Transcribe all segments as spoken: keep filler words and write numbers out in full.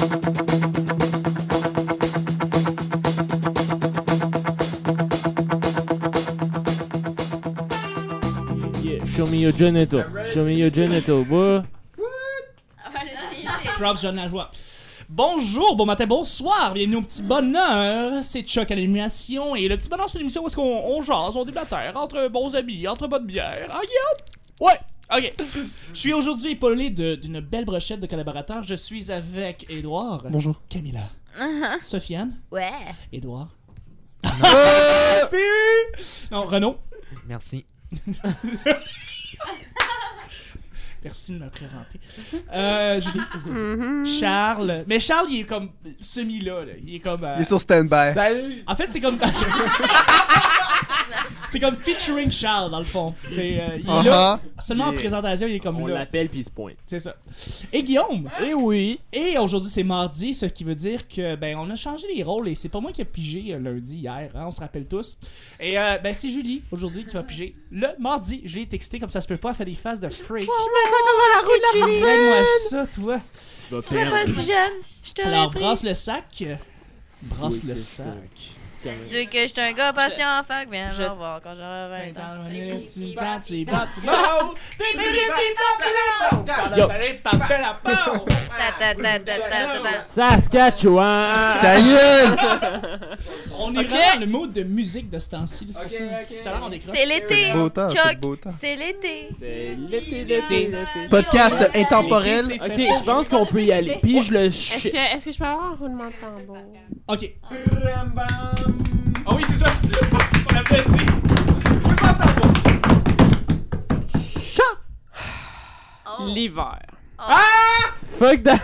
Show me your genital. Show me your genital, boy. Props, John Lajoie. Bonjour, bon matin, bonsoir, bienvenue au Petit Bonheur. C'est Chuck à l'animation. Et le Petit Bonheur, c'est une émission où est-ce qu'on on jase, on déblatère entre bons amis, entre bonnes bières. Ah, yeah! Ouais, ok. Je suis aujourd'hui épaulé de- d'une belle brochette de collaborateurs. Je suis avec Édouard. Bonjour. Camilla. Uh-huh. Sofiane. Ouais. Édouard. Euh, Non, Renaud. Merci. Merci de me présenter. Euh, Julie. Mm-hmm. Charles. Mais Charles, il est comme semi-là. Là. Il est comme. euh, Il est sur stand-by. Salut! En fait, c'est comme. C'est comme featuring Charles, dans le fond. C'est, euh, il est là. Uh-huh. Seulement en Yeah. présentation, il est comme On là. l'appelle puis il se pointe. C'est ça. Et Guillaume. Eh oui! Et aujourd'hui, c'est mardi, ce qui veut dire que, ben, on a changé les rôles et c'est pas moi qui ai pigé euh, lundi, hier, hein, on se rappelle tous. Et, euh, ben, c'est Julie, aujourd'hui, qui va piger le mardi. Je l'ai texté comme ça se peut pas, elle fait des faces de freak. Donne-moi ça, toi. Sois pas si jeune. Je te Alors, prie. brasse le sac. Brasse Oui, le que sac. Dis que j'étais un gars patient en fac, viens Je- me revoir quand j'aurai vingt ans. Yo. Ta ta ta ta ta ta. Saskatchewan! Ta gueule! On est Ok. vraiment dans le mode de musique de ce temps-ci. C'est pour ça que tout à l'heure, on décroche. C'est l'été. Beau temps, c'est Chuck, beau temps. c'est l'été. C'est l'été, l'été, l'été. Podcast intemporel. L'été, c'est Ok, fait je pense qu'on peut y aller. Puis je le Est-ce ch... que, est-ce que je peux avoir un roulement de tambour? Ok. Ah oui, c'est ça. On l'a pas dit. Je veux pas entendre. Oh. L'hiver. Fuck that!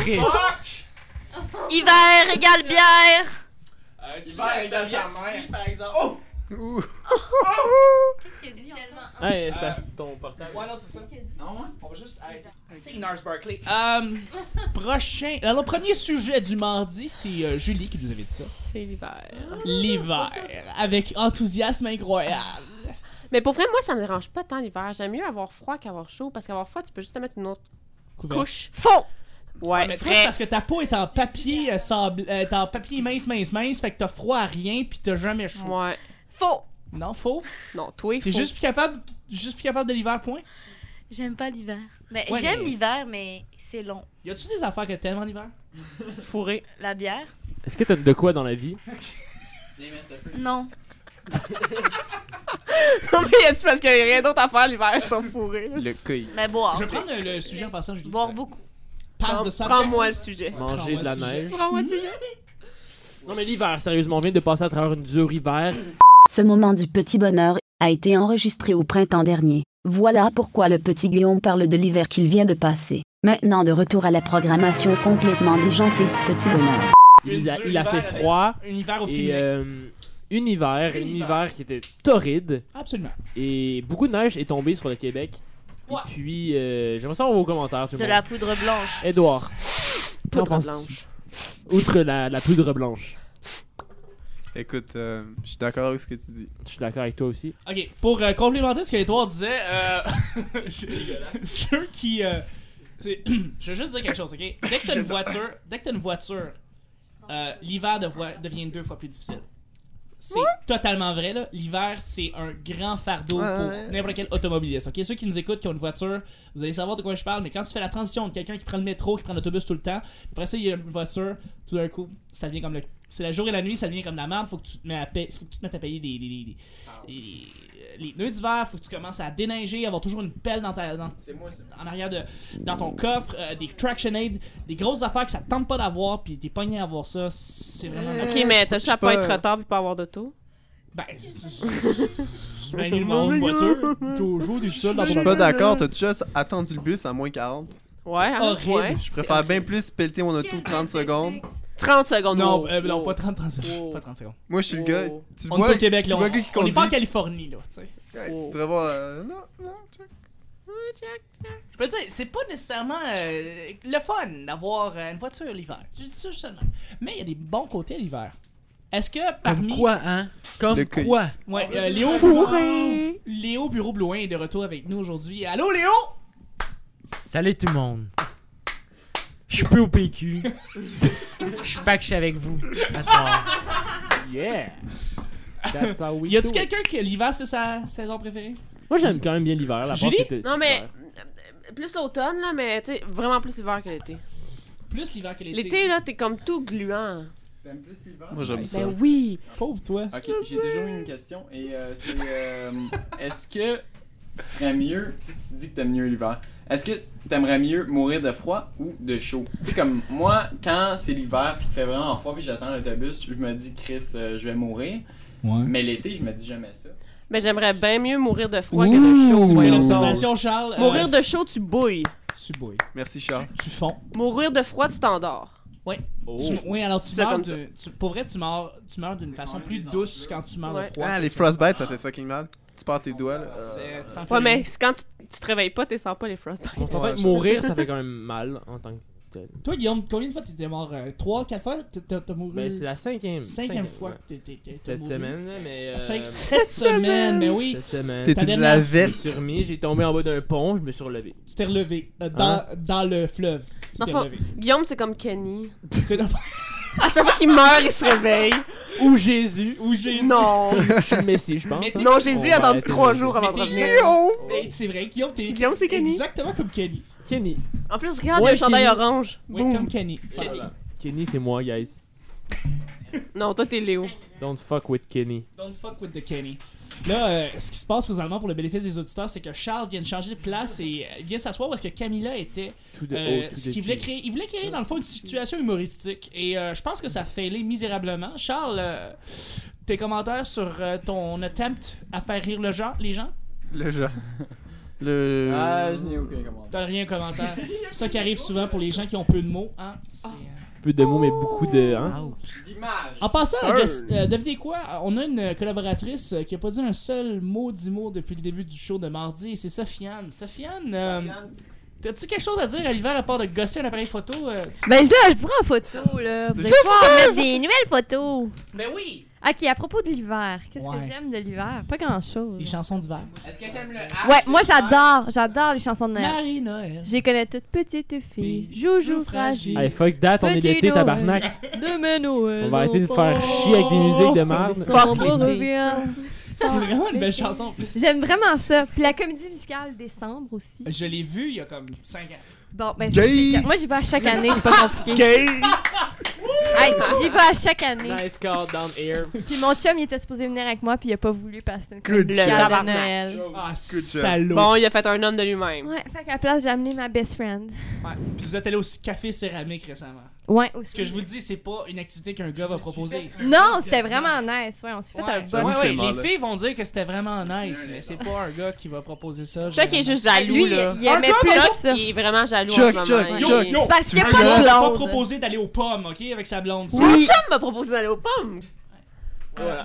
Hiver égale bière. Euh, tu vas avec ta mère, par exemple. Oh! Ouh. Qu'est-ce qu'il dit Hey, c'est parce que ton portable. Ouais, non, c'est ça. On va juste arrêter. C'est Nars Barkley. Euh, prochain. Alors, le premier sujet du mardi, c'est euh, Julie qui nous avait dit ça. C'est l'hiver. L'hiver. Avec enthousiasme incroyable. Mais pour vrai, moi, ça me dérange pas tant l'hiver. J'aime mieux avoir froid qu'avoir chaud parce qu'avoir froid, tu peux juste te mettre une autre Couvert. couche. Faux! Ouais, Mais toi, c'est vrai. parce que ta peau est en papier euh, sable, euh, est en papier mince, mince, mince, fait que t'as froid à rien pis t'as jamais chaud. Ouais. Faux. Non, faux. Non, toi, T'es faux. juste plus capable, juste plus capable de l'hiver, point. J'aime pas l'hiver. Mais Ouais, j'aime mais- l'hiver, mais c'est long. Y a-tu des affaires que t'aimes en hiver? fourré. La bière? Est-ce que t'as de quoi dans la vie? Non. Non, mais y a-tu parce qu'il y a rien d'autre à faire l'hiver, ils sont fourrés. Le cueil. Mais boire. Je vais prendre le, le sujet en passant, Julie. Boire beaucoup. Passe de Prends- subject. Prends-moi le sujet. Manger de la Prends-moi le neige. Prends-moi le sujet. Non mais l'hiver, sérieusement, on vient de passer à travers une dure hiver. Ce moment du petit bonheur a été enregistré au printemps dernier. Voilà pourquoi le petit Guillaume parle de l'hiver qu'il vient de passer. Maintenant de retour à la programmation complètement déjantée du petit bonheur. Il a, Une il a dure fait hiver froid. avec- Un hiver au Et filet. euh, une hiver, une hiver qui était torride. Absolument. Et beaucoup de neige est tombée sur le Québec. Ouais. Et puis, euh, j'aimerais savoir vos commentaires, tout le De monde. la poudre blanche. Edouard, qu'en Poudre penses-tu? blanche. Outre la, la poudre blanche. Écoute, euh, je suis d'accord avec ce que tu dis. Je suis d'accord avec toi aussi. Ok, pour euh, complémenter ce que Edouard disait, euh, ceux qui. euh, c'est- je veux juste dire quelque chose, ok? Dès que t'as une voiture, dès que t'as une voiture, euh, l'hiver devra- devient deux fois plus difficile. C'est totalement vrai, là. L'hiver, c'est un grand fardeau Ouais, pour ouais. n'importe quel automobiliste. Ok, ceux qui nous écoutent, qui ont une voiture, vous allez savoir de quoi je parle, mais quand tu fais la transition de quelqu'un qui prend le métro, qui prend l'autobus tout le temps, après ça, il y a une voiture, tout d'un coup, ça devient comme le. C'est la jour et la nuit, ça devient comme la merde, faut que tu te, mets à payer, faut que tu te mettes à payer les, les, les, les, les pneus d'hiver, faut que tu commences à déneiger, avoir toujours une pelle dans ta, dans, en arrière de dans ton coffre, euh, des traction aids, des grosses affaires que ça te tente pas d'avoir, puis t'es pogné à avoir ça, c'est vraiment. Ok, mais t'as juste à pas- pas être retard pis pas avoir d'auto. Ben, je mets le monde une voiture, toujours t'es tout seul dans Je ton suis pas d'accord, t'as déjà attendu le bus à moins quarante. Ouais, hein? horrible. Ouais. Je préfère bien plus pelleter mon auto trente secondes. trente secondes. Non, wow, euh, non, wow. pas trente, trente secondes. Wow. Pas trente secondes. Moi, je suis le gars. Oh. Tu On vois, est au Québec, tu là. vois On, le gars qui on est pas en conduit. Californie, là, tu sais. Ouais, Oh. Tu devrais voir. euh, Non, non, check. Je peux te dire, c'est pas nécessairement euh, le fun d'avoir euh, une voiture l'hiver. Je dis ça seulement. Mais il y a des bons côtés l'hiver. Est-ce que parmi. Comme quoi, hein? Comme Le cueil. quoi? Ouais, euh, Léo, Fourré. Léo Bureau Blouin est de retour avec nous aujourd'hui. Allô, Léo? Salut tout le monde. Je suis plus au P Q. Je suis pas que je suis avec vous à soir. Yeah! That's how we Y a-tu do it. quelqu'un que l'hiver c'est sa saison préférée? Moi, j'aime quand même bien l'hiver. La Julie? part, c'était Non, mais super. euh, plus l'automne, là, mais tu sais, vraiment plus l'hiver que l'été. Plus l'hiver que l'été. L'été, là, t'es comme tout gluant. T'aimes plus l'hiver? Moi, j'aime ça. Ben oui. Pauvre toi. Ok, j'ai toujours une question. Et euh, c'est. euh, Est-ce que tu serais mieux. Tu, tu dis que t'aimes mieux l'hiver. Est-ce que t'aimerais mieux mourir de froid ou de chaud? Tu sais, comme moi, quand c'est l'hiver puis qu'il fait vraiment froid puis j'attends l'autobus, je me dis, Chris, euh, je vais mourir. Ouais. Mais l'été, je me dis jamais ça. Ben j'aimerais bien mieux mourir de froid que de chaud. Bonne voyons donc. observation, Charles. Euh, Mourir de chaud, tu bouilles. Tu bouilles. Merci, Charles. Tu fonds. Mourir de froid, tu t'endors. Oh. Tu- oui, alors tu C'est meurs comme de, tu- pour vrai, tu meurs, tu meurs d'une façon plus douce quand tu meurs Ouais. de froid. Ah, les frostbites, ça fait fucking mal. Tu perds tes doigts, là. C'est- tu sens Ouais, plus mais rien. c'est quand tu, tu te réveilles pas, tu sens pas les frostbites. On s'entend Ouais, que je- mourir, ça fait quand même mal en tant que tel. Toi, Guillaume, combien de fois t'étais mort? trois, quatre fois? T'as- T'as t'as mouru? Ben, c'est la cinquième. cinquième fois ouais. que t'es- t'es- t'es Cette mouru. semaine, là, mais. euh, Cinq, sept semaines, mais oui. Cette semaine. T'es Ta une dernière- Je me lavette. suis remis, j'ai tombé en bas d'un pont, je me suis relevé. Tu t'es relevé euh, dans, Hein? dans le fleuve. Tu Dans t'es le fond- relevé. Guillaume, c'est comme Kenny. C'est le À chaque fois qu'il meurt, il se réveille. Ou Jésus. Ou Jésus. Non. Je suis le Messie, je pense. Mais hein. Non, Jésus On a va attendu arrêter trois de- jours avant de Mais t'es- revenir. Mais c'est vrai, Guillaume, t'es Guillaume, c'est Kenny. exactement comme Kenny. Kenny. En plus, regarde, il y Ouais, a un chandail Kenny. orange. Oui, Boum. comme Kenny. Voilà. Kenny, c'est moi, guys. Non, toi, t'es Léo. Don't fuck with Kenny. Don't fuck with the Kenny. Là, euh, ce qui se passe présentement pour le bénéfice des auditeurs, c'est que Charles vient de changer de place et euh, vient s'asseoir parce que Camilla était. Tout de euh, haut, tout ce de qu'il voulait pied. créer, il voulait créer dans le fond une situation humoristique et euh, je pense que ça a failé misérablement. Charles, euh, tes commentaires sur euh, ton attempt à faire rire le gens, les gens? Le genre. Le. Ah, je n'ai aucun commentaire. T'as rien commentaire. Ça qui arrive souvent pour les gens qui ont peu de mots, hein? C'est, euh, Peu de mots, mais beaucoup de. Hein? D'image. En passant, Arr. guess- euh, devinez quoi? On a une collaboratrice euh, qui a pas dit un seul mot, dix mots depuis le début du show de mardi, et c'est Sofiane. Sofiane, euh, t'as-tu quelque chose à dire à l'hiver à part de gosser un appareil photo? euh, tu- Ben là, je prends en photo, là. Vous allez pouvoir mettre des nouvelles photos. Ben oui! Ok, à propos de l'hiver, qu'est-ce Ouais. que j'aime de l'hiver? Pas grand-chose. Les chansons d'hiver. Est-ce que t'aimes le Ouais, moi j'adore, j'adore les chansons de Noël. Marie-Noël. J'y connais toutes petites filles, joujou fragile. Hey, fuck that, on est Petit l'été, Noël. tabarnak. Demain Noël. On va arrêter de faire chier avec des musiques de merde. Fuck l'été. revient. C'est vraiment une belle chanson en plus. J'aime vraiment ça. Puis la comédie musicale Décembre aussi. Je l'ai vu il y a comme cinq ans. Bon, ben, Gay. c'est- moi j'y vais à chaque année, c'est pas compliqué. Hey, j'y vais à chaque année. Nice call down air. Puis mon chum, il était supposé venir avec moi, puis il a pas voulu parce que c'était une Good comédie job. musicale de Tabarnak. Noël. Ah, job. salaud. Bon, il a fait un homme de lui-même. Ouais, fait qu'à la place, j'ai amené ma best friend. Ouais. Puis vous êtes allé au café céramique récemment. Ouais, Ce aussi. que je vous le dis, c'est pas une activité qu'un gars va proposer. Non, c'était vraiment nice. Ouais, on s'est fait Ouais, un ouais, bon. ouais, c'est les mal, là. filles vont dire que c'était vraiment nice, mais c'est pas un gars qui va proposer ça. Chuck est généralement. juste jaloux, Lui, là. il, il aimait plus Chuck, ça. il est vraiment jaloux Chuck, en ce Chuck, moment. Yo, Chuck. Il- yo, C'est parce qu'il y a Tu pas veux de il a pas blonde. proposé d'aller aux pommes, ok, avec sa blonde. Mon chum m'a proposé d'aller aux pommes. Voilà.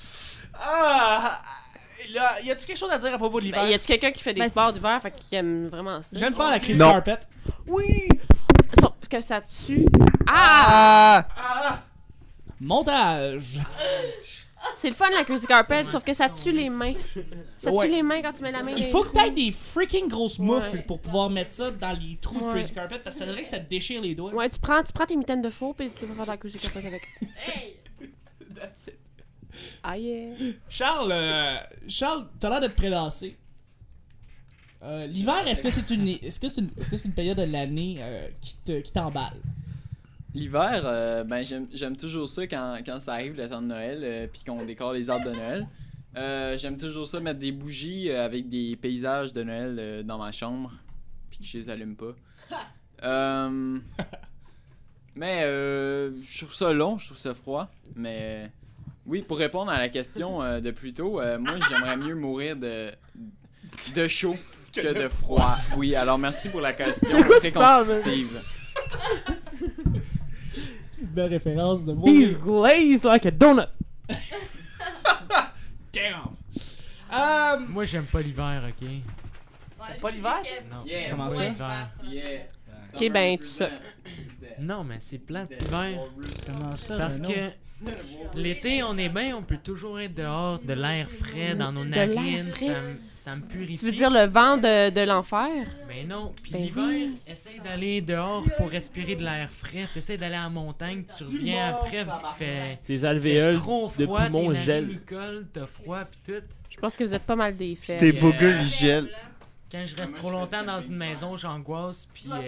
Ah! Là, y a-tu quelque chose à dire à propos de l'hiver? Ben, y a-tu quelqu'un qui fait des Ben, sports c'est- d'hiver, fait qu'il aime vraiment ça? J'aime faire la crise Non. carpet. Oui! Est-ce que ça tue? Ah! Ah! Montage! C'est le fun la crazy carpet, sauf que ça tue les mains. Ça Ouais. tue les mains quand tu mets la main Il dans faut les que t'aies des freaking grosses moufles Ouais. pour pouvoir mettre ça dans les trous de Ouais. crazy carpet parce que ça dirait que ça te déchire les doigts. Ouais, tu prends, tu prends tes mitaines de faux puis tu vas faire de la crazy carpet avec. That's it. Ah yeah! Charles, euh, Charles, t'as l'air d'être prélassé. Euh, L'hiver, est-ce que c'est une, est-ce que c'est une, est-ce que c'est une période de l'année euh, qui te, qui t'emballe? L'hiver, euh, ben j'aime j'aime toujours ça quand, quand ça arrive le temps de Noël euh, puis qu'on décore les arbres de Noël. Euh, j'aime toujours ça mettre des bougies euh, avec des paysages de Noël euh, dans ma chambre puis que je les allume pas. Euh, mais euh, je trouve ça long, je trouve ça froid. Mais oui, pour répondre à la question euh, de plus tôt, euh, moi j'aimerais mieux mourir de, de chaud que de froid. Oui, alors merci pour la question très constructive. Belle référence de He's glazed like a donut. Damn! Euh, Moi, j'aime pas l'hiver, ok? pas l'hiver? Non. Yeah. Comment j'aime ça? pas l'hiver. Yeah. Ok, ben, tu sucks. Non, mais c'est plate l'hiver. Comment ça? Parce Renaud? que l'été, on est bien, on peut toujours être dehors, de l'air frais dans nos De l'air narines, frais? ça, me- ça me purifie. Tu veux dire le vent de, de l'enfer? Mais non, puis Ben l'hiver, oui. essaye d'aller dehors pour respirer de l'air frais. T'essayes d'aller à la montagne, tu reviens après parce qu'il fait, Tes fait alvéoles trop de froid, tes poumons narines gèlent. ils collent, t'as froid pis tout. Je pense que vous êtes pas mal des faits. Tes Euh, boogers, ils gèlent. Quand je reste trop longtemps dans une maison, j'angoisse puis euh,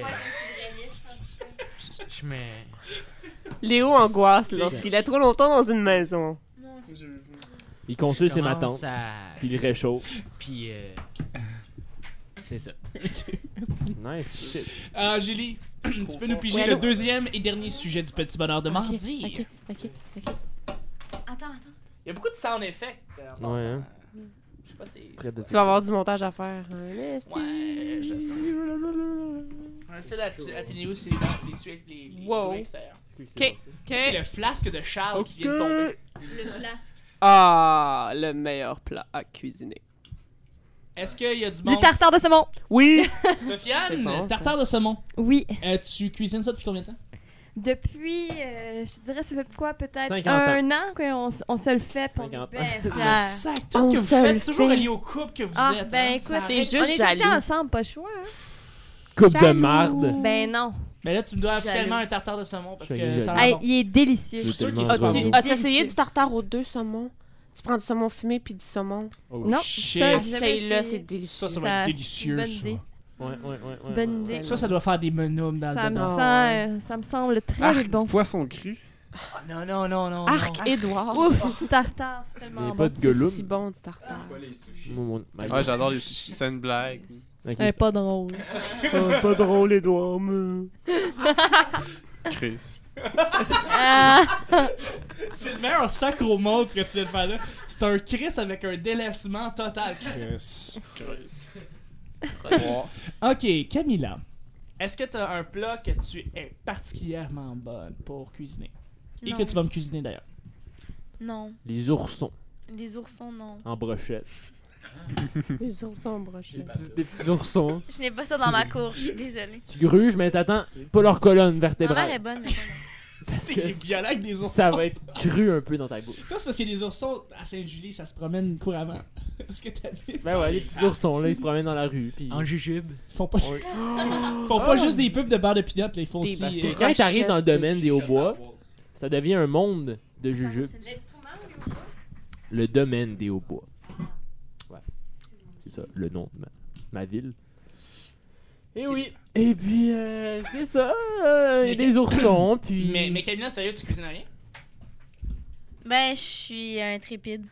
je me... Léo angoisse lorsqu'il est trop longtemps dans une maison. Il consulte ses commence matantes, à- puis il réchauffe. Puis euh, c'est ça. Nice shit. Ah, Julie, tu peux nous piger Ouais, le allô? deuxième et dernier sujet du petit bonheur de mardi. Ok, ok, ok. Attends, attends. Il y a beaucoup de sound effects. euh, en Ouais, passant. hein. Je sais pas si. Près de Tu vas avoir du montage à faire. hein, Ouais, je le sens. On essaie d'atténuer atténuer aussi les, les, suites- les, les Wow. bruits extérieurs. Ok, C'est ok. le flasque de Charles qui vient de tomber. Le flasque. Ah, le meilleur plat à cuisiner. Est-ce qu'il y a du Du monde? tartare de saumon. Oui! Sofiane, C'est bon, ça. tartare de saumon. Oui. Euh, tu cuisines ça depuis combien de temps? Depuis, euh, je dirais, ça fait quoi, peut-être cinquante un an qu'on s- on se le fait, puis on est cinquante bien ans. fiers. Sac, tout On que vous se le faites, toujours fait. relié au couple que vous Ah, êtes. ben hein, écoute, ça t'es arrête. juste on est tout le jaloux. temps ensemble, pas le choix. Hein? Coupe de Jaloux. marde. Ben non. Mais là, tu me dois Jaloux. officiellement un tartare de saumon parce Je suis que ça a jaloux. l'air Hey, bon. il est délicieux. Je suis sûr qu'il est tellement super bon. bon. As-tu as-tu Délicieux. essayé du tartare aux deux saumons? Tu prends du saumon fumé puis du saumon. Oh, Non, shit. ça, j'ai jamais Essaye-le, essayé. c'est délicieux. Ça, ça va Ça, être c'est délicieux. une bonne ça. idée. Ouais, ouais, ouais. ouais, Bonne ouais, idée. ouais. Ça, ça doit faire des menums dans Ça le me, dedans. Ah, sent, ça me semble très Ah, bon. du poisson cru. Ah, non, non, non, non. Arc non. Édouard. Ouf, du tartare, c'est Il y tellement a pas bon. de C'est Gollum. si bon du tartare. Mon- mon- ma- Ouais, j'adore les sushis. C'est une blague. Ok, Elle est pas drôle. pas drôle, Édouard, mais... Chris. Ah, C'est le meilleur sacre au monde ce que tu viens de faire là. C'est un Chris avec un délaissement total. Chris. Ok, Camilla. Est-ce que tu as un plat que tu es particulièrement bonne pour cuisiner? Et Non. que tu vas me cuisiner d'ailleurs. Non. Les oursons Les oursons, non. en brochette. Les oursons brochés. Des petits, des petits oursons. Je n'ai pas ça dans ma cour, je suis désolée. Tu gruges, mais t'attends pas leur colonne Ma mère est vertébrale. bonne, mais pas C'est violent avec des oursons. Ça va être cru un peu dans ta bouche. Toi, c'est parce qu'il y a des oursons à Sainte-Julie, ça se promène couramment. Parce que t'habites. Ben ouais, les petits oursons là, ils se promènent dans la rue. Puis... En jujube. Ils font pas, Ouais. ils font pas juste des pubs de beurre de pinot, là, ils font Des aussi. Parce euh, que quand t'arrives dans le domaine des hauts-bois, ça devient un monde de jujubes. c'est de l'instrument, Le domaine des hauts-bois. Ouais. C'est ça, le nom de ma, ma ville. Et oui. Et puis, euh, c'est ça. euh, Il y a Mais des oursons, puis... Mais, mais Camilla, sérieux, tu cuisines rien? Ben, je suis intrépide.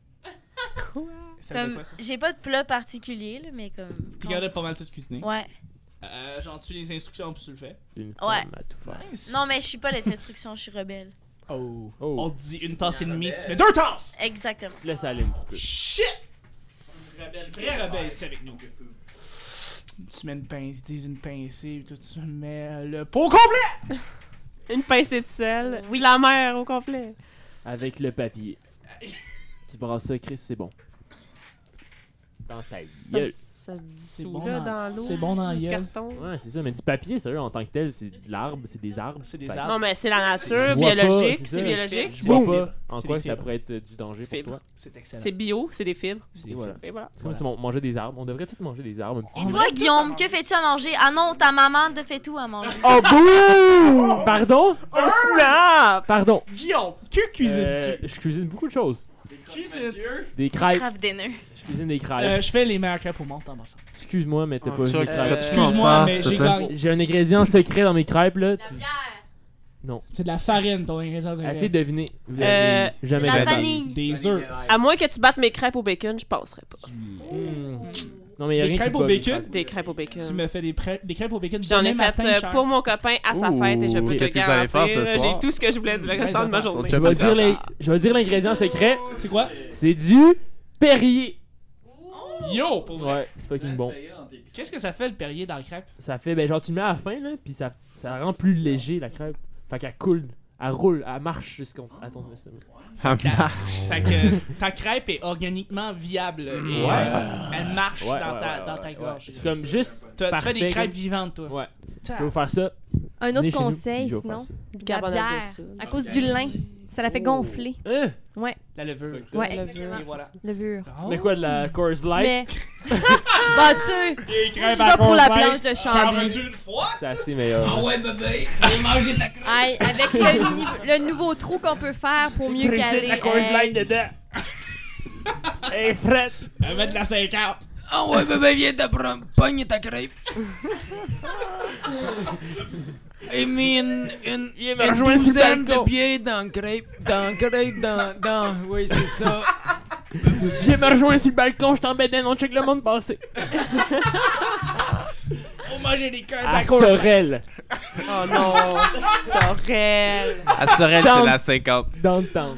Ça veut dire Comme, quoi ça? j'ai pas de plat particulier, là, mais comme. T'es capable de pas mal tout cuisiner. Ouais. Euh, genre, tu les instructions puis tu le fais. Une Ouais. femme à tout faire. Non, mais je suis pas les instructions, je suis rebelle. Oh. Oh. On te dit une tasse et demie, tu mets deux tasses! Exactement. Tu te laisses aller un petit peu. Shit! Rebelle, vrai rebelle ici avec nous. Tu mets une pince, ils disent une pincée, puis tu mets euh, le pot complet! Une pincée de sel. Oui. La mer au complet. Avec le papier. Tu brasses ça, Chris, c'est bon. Dans ta Ça, gueule. ça se C'est dissout bon là dans- dans l'eau. c'est bon dans la du gueule. carton. Ouais, c'est ça, mais du papier, sérieux, en tant que tel, c'est de l'arbre, c'est des arbres. C'est des Fait- arbres. Non, mais c'est la nature, Je vois pas, biologique, c'est c'est ça. biologique. Je vois Boum. pas en C'est quoi des ça fibres. pourrait être du danger pour Fibres. toi. C'est excellent. C'est bio, c'est des fibres. C'est Et des voilà. fibres. Et voilà. C'est comme si on mangeait des arbres. On devrait tous manger des arbres un petit Et peu. toi, Guillaume, que fais-tu à manger? Ah non, ta maman te fait tout à manger. Oh, boum! Pardon? Oh, snap! Pardon. Guillaume, que cuisines-tu? Euh, je cuisine beaucoup de choses. Cuisine. Des crêpes. Crave dinner. Je cuisine des crêpes. Euh, je fais les meilleures crêpes au monde en passant. Excuse-moi, mais t'as Ah, pas je vu suis de sûr que crêpes. tu Euh, ferais-tu Excuse-moi, m'en mais faire, s'il j'ai te plaît? gagné. J'ai un ingrédient secret dans mes crêpes, là. Tu- C'est de la farine, ton ingrédient. Essayez de deviner. Vous Euh, avez jamais La gagné. vanille. Des œufs. À moins que tu battes mes crêpes au bacon, je passerai pas. Hmm. Non, mais il y a Des rien crêpes qui au bat mes bacon? crêpes. Des crêpes au Tu bacon. me fais des, prêts- des crêpes au bacon. J'en ai demain fait matin, euh, cher. pour mon copain à sa Ouh. fête et je peux te Qu'est-ce que vous allez faire garantir, ce j'ai soir? tout ce que je voulais le restant de ma journée. Je vais dire l'in- je vais dire l'ingrédient secret. C'est quoi? C'est du Perrier. Yo! Pour vrai. Ouais, c'est fucking bon. Qu'est-ce que ça fait le Perrier dans la crêpe? Ça fait, ben genre tu le mets à la fin, là, puis ça, ça rend plus léger la crêpe. Fait qu'elle coule, elle roule, elle marche jusqu'à ton estomac. Ça marche. Fait que ta crêpe est organiquement viable et Ouais. euh, elle marche Ouais, dans ouais, ta, ouais, dans ouais, ta ouais. gorge. C'est comme juste. Tu tu fais parfait, des crêpes comme- vivantes, toi. Ouais. Ta- Je vais vous faire ça. Un Venez autre chez nous, conseil, puis je vais faire sinon. ça. Du La carbonate bière. de soude. À cause du lin. Ça la fait gonfler. Hein? Ouais, La levure. ouais, Le exactement. Et voilà. Levure. Tu mets quoi, de la Coors Tu Light? mets... bah, tu Et je vais pour la planche de Chambly. une fois? C'est assez meilleur. ouais, bébé. J'ai mangé de la crotte. Aïe, avec le, niveau- le nouveau trou qu'on peut faire pour mieux Précise caler. la Coors Hey. Light dedans. Hey, Fred! Elle met de la cinquante. Ah ouais, bébé, viens te prendre. Pogne ta crêpe. Et mis une, une, Viens me une rejoindre sur le douzaine de balcon. pieds dans la crêpe. Dans la crêpe, dans, dans. Oui, c'est ça. Viens me rejoindre sur le balcon, je t'embête, on check le monde passer. Faut manger des crêpes À à cause. Sorel. Oh non! Sorel! À Sorel, Dans- c'est la cinquante. Downtown.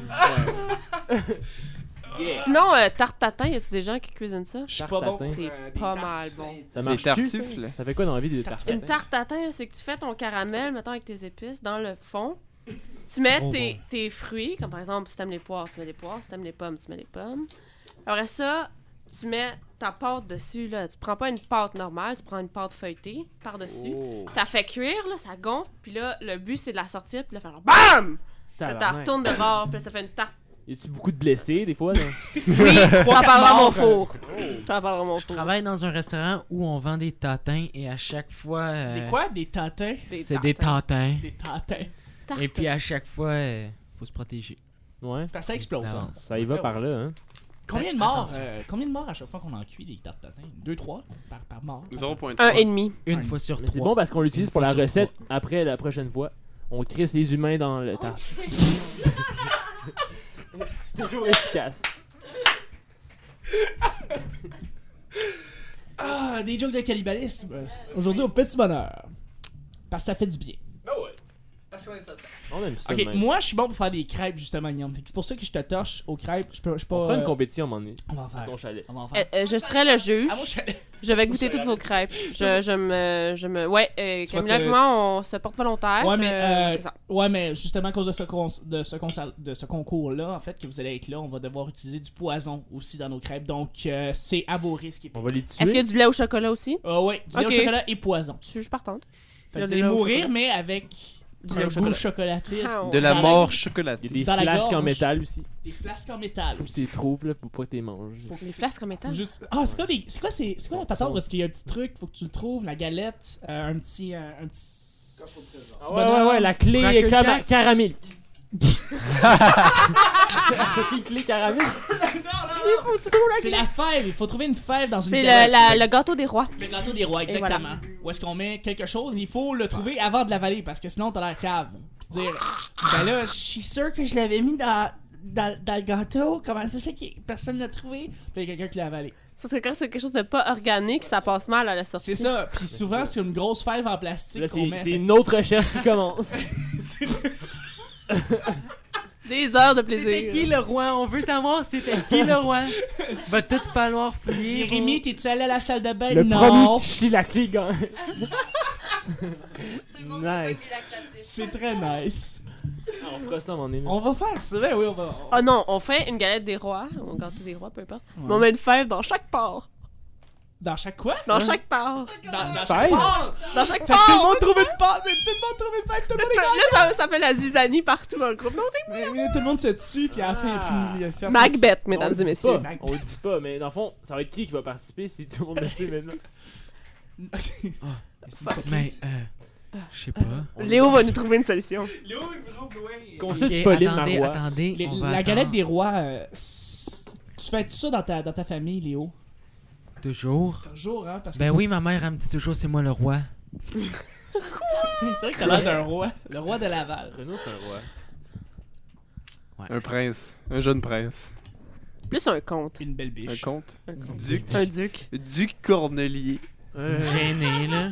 Sinon, euh, tarte tatin, y a-tu des gens qui cuisinent ça? Je suis pas bon. Tarte C'est euh, des pas tartes. mal bon. Ça Les marche tartuffes, Ça fait quoi dans la vie des tartes? Une tarte tatin, là, c'est que tu fais ton caramel, mettons, avec tes épices, dans le fond. Tu mets Oh, tes, bon. tes fruits, comme par exemple, si t'aimes les poires, tu mets des poires. Si t'aimes les pommes, tu mets des pommes. Après ça, tu mets ta pâte dessus, là. Tu prends pas une pâte normale, tu prends une pâte feuilletée par-dessus. Oh. T'as fait cuire, là, ça gonfle, puis là, le but, c'est de la sortir, puis là, faire genre BAM! Là, t'en Tabarnak. retournes de bord, puis là, ça fait une tarte. Y a-tu beaucoup de blessés, des fois, là? Oui, t'en parleras à mon morts, four. T'en parleras à mon Je four. travaille dans un restaurant où on vend des tatins et à chaque fois. euh, Des quoi? Des tatins? C'est des tatins. Des tatins. Tarte. Et puis à chaque fois, euh, faut se protéger. Ouais. Parce que ça explose, ça. Ça y va par là, hein? Combien de Faites morts attention. euh, Combien de morts à chaque fois qu'on en cuit des tartes tatin? Deux, trois par, par mort. zéro virgule Un trois. et demi. Une Ouais. fois sur Mais trois. c'est bon parce qu'on l'utilise Une pour fois la sur recette après la prochaine fois. On crisse les humains dans le tarte. Toujours efficace. Ah, des jokes de cannibalisme. Aujourd'hui au petit bonheur. Parce que ça fait du bien. Parce qu'on aime ça. On aime ça. Ok, même. moi je suis bon pour faire des crêpes justement, Guillaume. Fait que c'est pour ça que je te torche aux crêpes. Je peux, je suis pas. On fera une euh, compétition à un moment donné. On va en À faire. ton chalet. On va en Euh, faire. euh, je serai le juge. Ah, moi, je... Je vais goûter toutes vos crêpes. Je, je me, je me, ouais, euh, Tu vas Camilla te- et moi, on se porte volontaire. Ouais, mais, euh, euh, c'est ça. Ouais, mais justement à cause de ce, cons- de ce, consa- de ce concours-là, en fait, que vous allez être là, on va devoir utiliser du poison aussi dans nos crêpes. Donc, euh, c'est à vos risques et On va les tuer. Est-ce qu'il y a du lait au chocolat aussi? Ah ouais, du lait Ok. au chocolat et poison. Je suis partante. Fait que Le vous allez lait au mourir, chocolat. mais avec Du un lait au goût chocolat. chocolaté. Ah, De la Dans la- mort Il y chocolatée. a des Dans la flasques en gorge. métal aussi. Des flasques en métal Faut que aussi. tu les trouves, là, faut pas que tu les manges. Faut que Les flasques en métal. Juste... Ah, c'est quoi, les... c'est quoi, c'est... c'est quoi la patente? Parce qu'il y a un petit truc, faut que tu le trouves, la galette, euh, un petit... euh, un petit... Ah ouais, ouais, ouais, la clé Cracker cama- Jack. caramel. La clé caramel. C'est la fève, il faut trouver une fève dans une C'est galette. le, la- le gâteau des rois. Le gâteau des rois, Et voilà. exactement. Où est-ce qu'on met quelque chose, il faut le trouver avant de l'avaler, parce que sinon t'as l'air cave. Puis dire, ben là, je suis sûr que je l'avais mis dans, dans, dans le gâteau, comment ça se fait que personne l'a trouvé? Puis il y a quelqu'un qui l'a avalé. C'est parce que quand c'est quelque chose de pas organique, ça passe mal à la sortie. C'est ça, puis souvent c'est une grosse fève en plastique Là, qu'on c'est met. c'est une autre recherche qui commence. Des heures de C'était plaisir. qui le roi? On veut savoir c'était qui le roi. Va tout falloir fouiller. Jérémy, t'es-tu allé à la salle de bain? Le non. premier qui chie la clé gagne. Nice. C'est très nice. Ah, on fera ça à mon ami. On va faire ça, ben oui, on va. Oh non, on fait une galette des rois, ou un gâteau des rois, peu importe. Mais on met une fève dans chaque part. Dans chaque quoi? Dans chaque part. Dans, dans Fève? chaque part! Dans chaque Fait que tout le part. monde trouve une part, mais tout le monde trouve une part, tout le monde est Là, ça, ça fait la zizanie partout dans le groupe. Non, c'est Mais, mais tout le monde se tue, puis à la fin, il y a plus- il y a plus- Macbeth, On mesdames le et dit messieurs. pas, On le dit pas, mais dans le fond, ça va être qui qui va participer si tout le monde le sait maintenant? C'est une surprise. Mais, euh, je sais pas. Léo va nous trouver une solution. Léo, gros, ouais. Consulte Ok, Pauline attendez, Marois. attendez. Les- on va la attendre. galette des rois, euh, c'est- tu fais tout ça dans ta, dans ta famille, Léo? Toujours. Toujours, hein? Parce que Ben oui, ma mère, elle me dit toujours c'est moi le roi. c'est vrai que t'as l'air d'un roi. Le roi de Laval. Renaud, c'est un roi. Un prince. Un jeune prince. Plus un conte. Une belle Un biche. comte. Un conte. Duc. Un duc. Duc Cornelier. Gêné, là.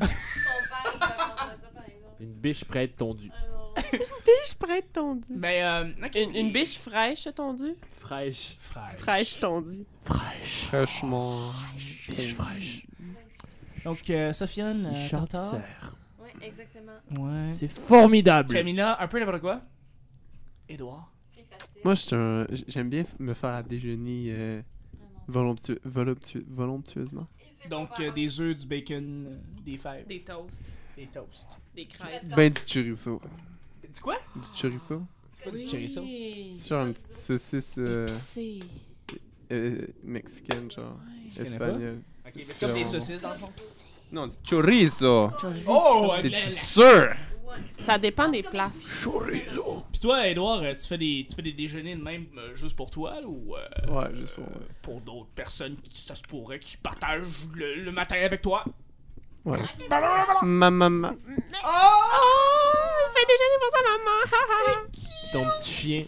Une biche prête tondue. Biche prête tondue. Mais, euh, ok. Une, une biche fraîche tondue. Fraîche. Frère. Fraîche tondue. Fraîche. Fraîchement. Biche fraîche. Donc, euh, Sofiane, euh, C'est Tartare. chartisseur. Ouais, exactement. Ouais. C'est formidable. Camilla, un peu n'importe quoi. Édouard. C'est facile. Moi, j'étais un- j'aime bien me faire à déjeuner euh, voluptueux- voluptueux- voluptueusement. Donc, euh, des œufs, du bacon, euh, des fèves. Des toasts. Des toasts. Des crêpes. Ben du chorizo. Du quoi? Du chorizo? C'est quoi du chorizo? C'est genre une petite saucisse euh, Épicé. euh, mexicaine, genre. Je connais Espagnole. Ok, mais c'est comme des saucisses dans le fond. Non, du chorizo. Oh! Avec la, T'es la... sûr? Ça dépend des places. Chorizo. Pis toi, Edouard, euh, tu fais des, tu fais des déjeuners de même euh, juste pour toi là, ou euh, Ouais, juste pour. euh, pour d'autres personnes qui ça se pourrait qui partagent le, le matin avec toi? Ouais. Ma maman. Oh! Il fait déjeuner pour sa maman! Ton petit chien.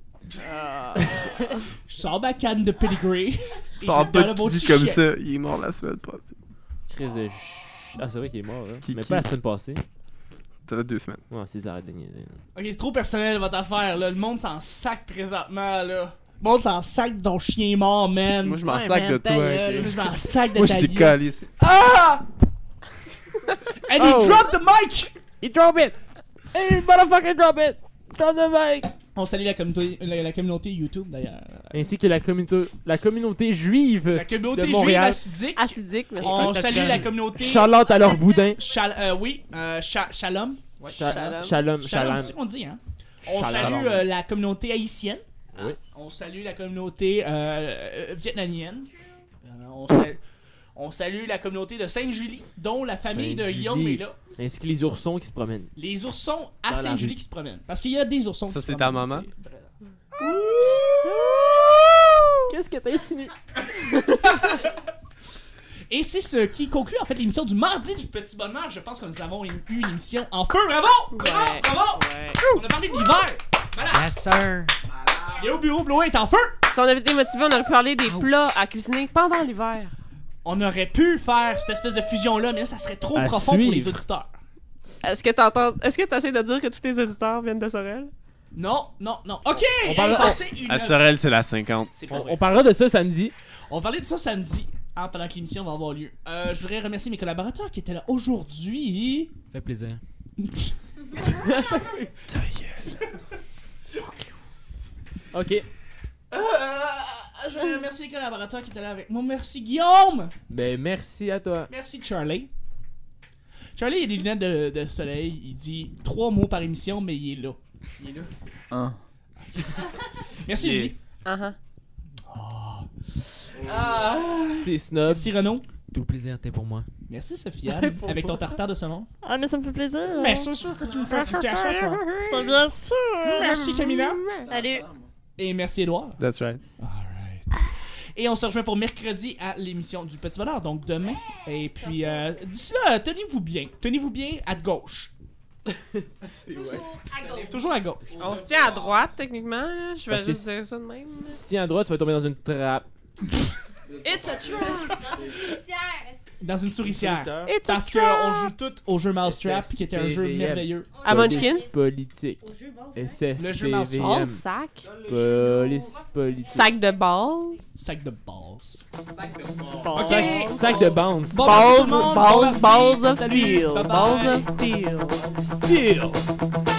Je sors ma canne de pedigree. Et Parle je pas donne à mon de petit qui comme chien. ça. Il est mort la semaine passée. Crise de ch... Ah, c'est vrai qu'il est mort, là. Qui- Mais qui? pas la semaine passée. Ça fait deux semaines. Ouais, c'est ça, arrête de niaiser. Ok, c'est trop personnel votre affaire là. Le monde s'en sac présentement là. Le monde s'en sac de ton chien mort, man. Moi, je m'en Ouais, sac man, de ta toi, gueule. ok? Moi, je m'en sac de Moi, ta je t'ai gueule. calisse. Ah! And he Oh. dropped the mic! He drop it! Hey, motherfucker, drop it! Drop the mic! On salue la communauté, la, la communauté YouTube d'ailleurs. Ainsi que la communauté, la communauté juive La communauté de juive Montréal. acidique. Acidique, merci. On salue la communauté. Charlotte à leur boudin. Chal euh, oui, euh, cha Shalom. Ouais, Cha- Shalom. Shalom, Shalom, shalom. c'est ce qu'on dit, hein. On Shalom. salue euh, la communauté haïtienne. Oui. On salue la communauté euh, euh, vietnamienne. Euh, on, sal- on salue la communauté de Sainte-Julie, dont la famille de Sainte-Julie. Guillaume est là. Ainsi que les oursons qui se promènent. Les oursons à Dans la Sainte-Julie rue. qui se promènent. Parce qu'il y a des oursons Ça, qui se c'est ta promènent. maman? c'est vrai. Qu'est-ce que t'as insinué? Et c'est ce qui conclut en fait l'émission du mardi du Petit Bonheur. Je pense que nous avons une- eu une émission en feu. Bravo! Bravo! Ouais. Bravo! Ouais. On a parlé de l'hiver. Voilà. Yes, sir. Et au bureau, Bloé est en feu. Si on avait été motivé, on aurait pu parler des plats à cuisiner pendant l'hiver. On aurait pu faire cette espèce de fusion-là, mais là, ça serait trop À profond pour les suivre. auditeurs. Est-ce que t'entends... Est-ce que t'essaies de dire que tous tes auditeurs viennent de Sorel? Non, non, non. OK! On On parle- va passer une... À Sorel, c'est la cinquante. C'est pas On, vrai. on parlera de ça samedi. On va parler de ça samedi, hein, pendant que l'émission va avoir lieu. Euh, je voudrais remercier mes collaborateurs qui étaient là aujourd'hui. Fait plaisir. Ok. Euh, je voudrais remercier les collaborateurs qui étaient là avec moi. Merci Guillaume! Ben, merci à toi. Merci Charlie. Charlie, il a des lunettes de, de soleil. Il dit trois mots par émission, mais il est là. Il est là. Hein. Merci Yeah. Julie. Uh-huh. Ah. C'est snob. Merci Renaud. Tout le plaisir était pour moi. Merci Sofiane. Avec ton tartare de saumon. Ah, mais ça me fait plaisir. Mais c'est sûr que tu me fais ajouter à ça, toi. C'est bien sûr. Merci Camilla. Salut. Et merci Edouard. That's right. Et on se rejoint pour mercredi à l'émission du Petit Bonheur, donc demain. Et puis, euh, d'ici là, tenez-vous bien. Tenez-vous bien à gauche. Toujours à gauche. On se tient à droite, techniquement. Là. Je vais Parce que juste si- dire ça de même. Tiens à droite, tu vas tomber dans une trappe. It's a trap! Dans une souricière. It's a Parce trap! qu'on joue tout au jeu Mousetrap, qui était un jeu S S P V M. merveilleux. À Munchkin? Politique. S S Le jeu P mouse. V Ball M. sac. Police politique. Sac de balles. Sac de balls. Balls. Sac, sac de bounce. Bon, Balls, merci tout le monde. Bon balls, merci. balls of Salut. steel. Bye bye. Balls of steel. Deal.